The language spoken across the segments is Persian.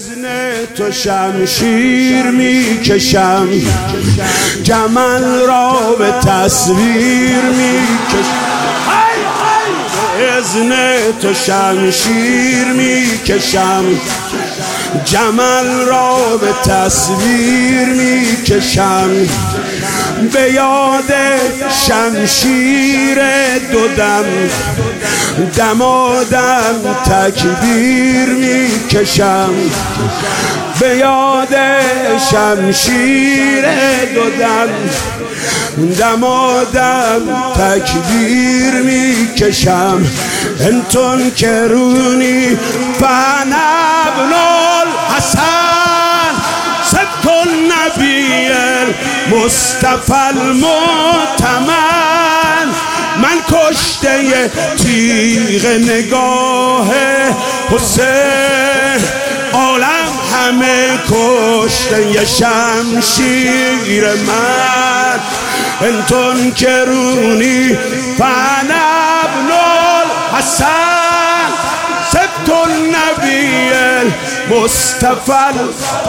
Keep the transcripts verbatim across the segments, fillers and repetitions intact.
اذن تو شمشیر میکشم، جمل را به تصویر میکشم. اذن تو شمشیر میکشم، جمل را به تصویر میکشم. به یاد شمشیر دو دم، دمادم تکبیر میکشم. به یاد شمشیر دو دم، دمادم تکبیر میکشم. انتون کرونی فانا ابن الحسن، صدق النبی المصطفى المؤتمن. من کشته تیغ نگاه حسین، عالم همه کشته شمشیر من. انتون کرونی فانا ابن الحسن، صدق النبی المصطفى.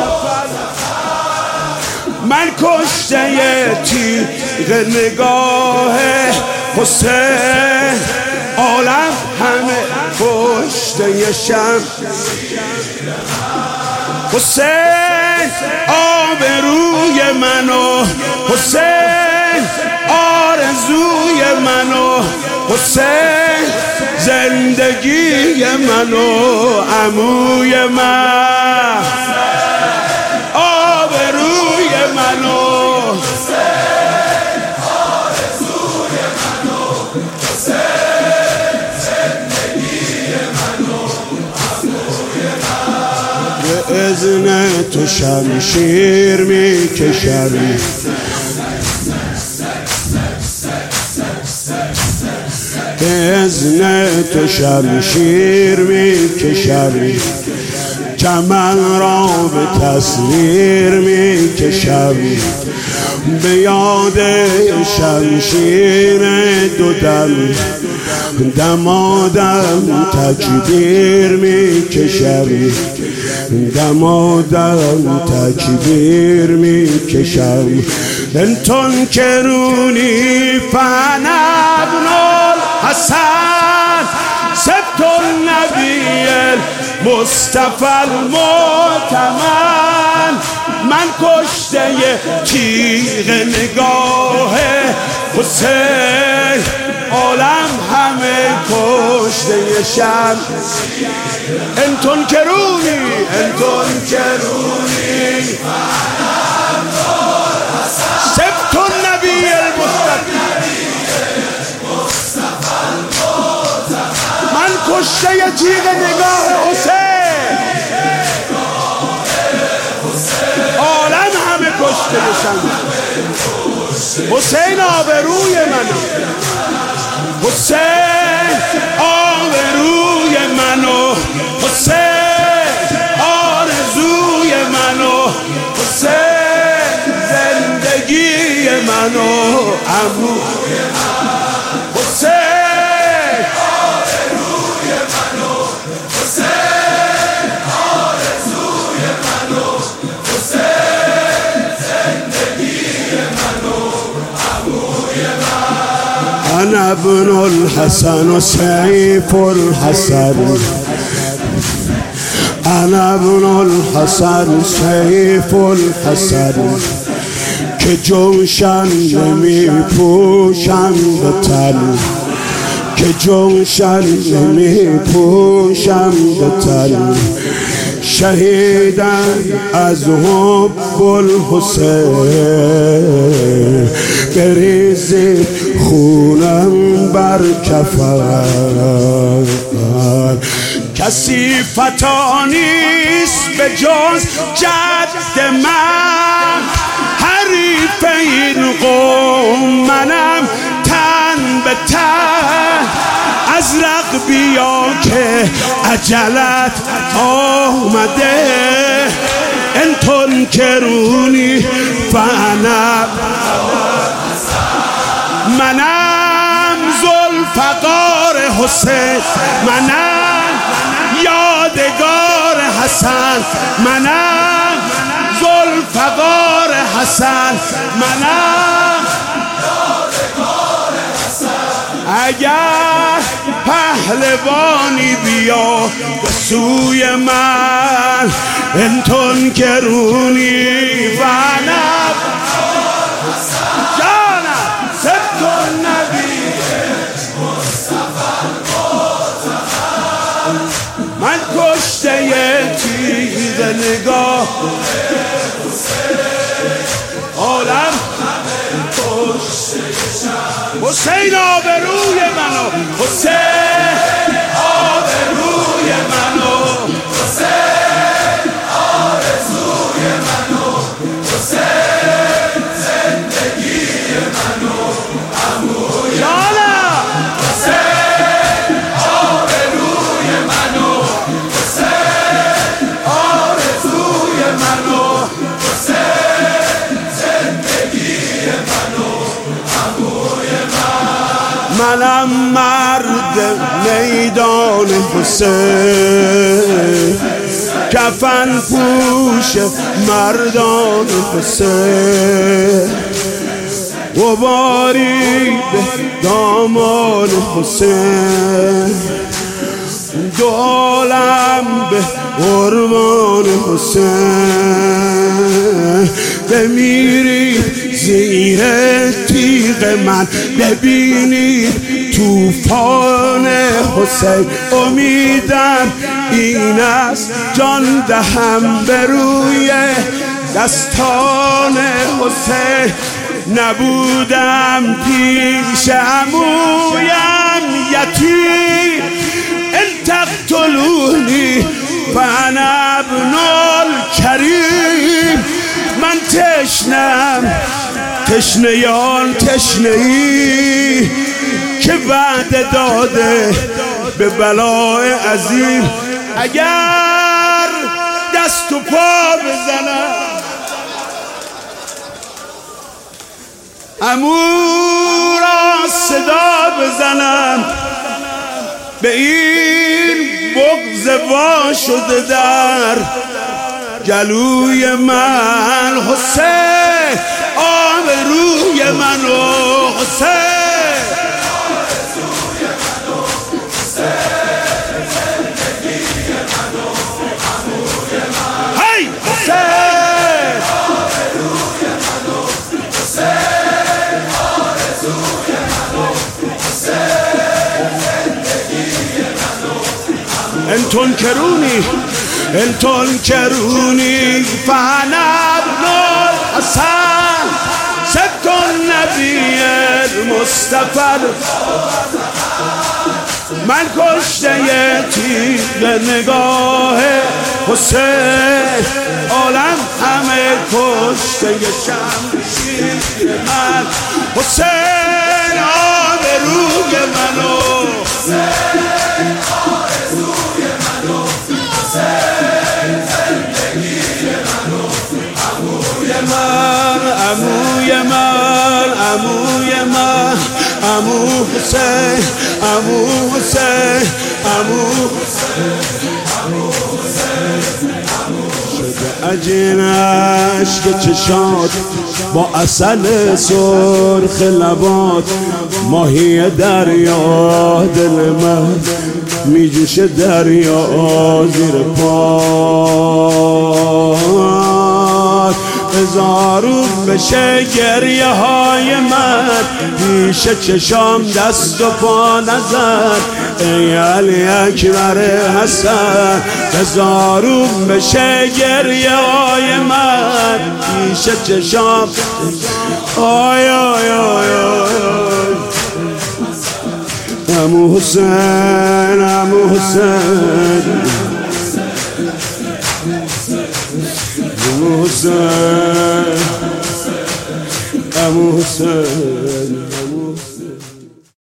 من کشته تیغ نگاه حسین، عالم همه کشته شم. حسین آبروی منو، حسین آرزوی منو، حسین زندگی منو، عموی من آبروی منو، حسین آرزوی منو، حسین زندگی منو، عموی من. به اذن تو شمشیر میکشم، به اذن تو شمشیر میکشم، جمل را به تصویر میکشم. به یاد شمشیر دو دم، دمادم تکبیر میکشم. دمادم تکبیر میکشم. انتون کرونی فانا ابن الحسن، صدق النبی المصطفى المؤتمن. من کشته تیغ نگاه حسین، عالم همه کشته شم. انتون کرونی، انتون کرونی صدق النبی المصطفى. من کشته تیغ نگاه حسین، عالم همه کشته شم. حسین آبروی منو، حسین آبروی منو، حسین آرزوی منو، حسین زندگی منو، عموی من. حسین آبروی منو، حسین آرزوی منو، حسین زندگی منو، عموی من. انا ابن الحسن و سیف الحسن، انا ابن الحسن سیف الحسن. که جوشن نمی پوشم به تن، که جوشن نمی پوشم به تن. شهیدم از حب الحسین، بریزی خونم بر کفن. کسی فتا نیست به جز جد من، حریف این قوم منم تن به تن. ازرق بیا که عجلت آمده، انتون کرونی فانا. منم ذوالفقار حسین، منم یادگار حسن، من حسن منم اگر پهلوانی بیا به سوی من انتون کرونی و نب جانم ستون نبی من کشته تیغ نگاه عالم حسین آبروی منو حسین آبروی منو حسین آرزوی منو حسین زندگی منو عموی جانم حسین آبروی منو حسین آرزوی منو حسین زندگی منو عموی منم مرد میدان حسین کفن پوش مردان حسین غباری به دامان حسین دو عالم به قربان حسین بمیرید زیر تیغ من ببینید توفان حسین امیدم این است جان دهم به روی دستان حسین نبودم پیش عمویم یتیم ان تقتلونی فانا ابن الکریم من تشنم تشنیان تشنهی که بعد داده به بلای عظیم اگر دست و پا بزنم عمو را صدا بزنم به این بغض وا شده در گلوی من حسین آبروی منو حسین آرزوی منو حسین زندگی منو عموی من هی حسین آبروی منو حسین آرزوی منو حسین زندگی منو انتون کرونی انتون کرونی فانا ابن الحسن ستون نبی المصطفى من کشته تیغ نگاه حسین عالم همه کشته شمشیر من حسین آبروی منو حسین آرزوی منو حسین زندگی منو عموی من عموی من عموی من عمو حسین عمو حسین عمو حسین عمو حسین شده عجینش که چشات با عسل سرخ لبات ماهی دریا دل من میجوشه دریا زیر پا هزارو بشه گریه های من پیش چشام دست و پا نزن ای علی اکبر حسن هزارو بشه گریه های من پیش چشام آی آی آی آی عمو حسین عمو حسین عمو حسین عمو حسین